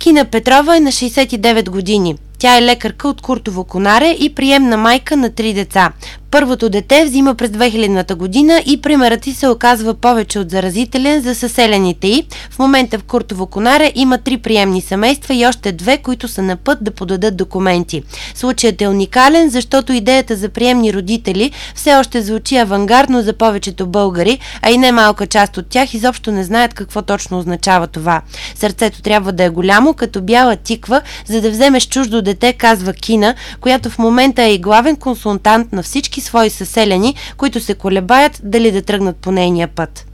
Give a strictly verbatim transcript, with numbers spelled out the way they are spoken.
Кина Петрова е на шейсет и девет години. Тя е лекарка от Куртово Конаре и приемна майка на три деца. Първото дете взима през две хилядната година и примерът й се оказва повече от заразителен за съселените й. В момента в Куртово Конаре има три приемни семейства и още две, които са на път да подадат документи. Случаят е уникален, защото идеята за приемни родители все още звучи авангардно за повечето българи, а и немалка част от тях изобщо не знаят какво точно означава това. Сърцето трябва да е голямо, като бяла тиква, за да вземеш чуждо дете, казва Кина, която в момента е и главен консултант на всички свои съселени, които се колебаят дали да тръгнат по нейния път.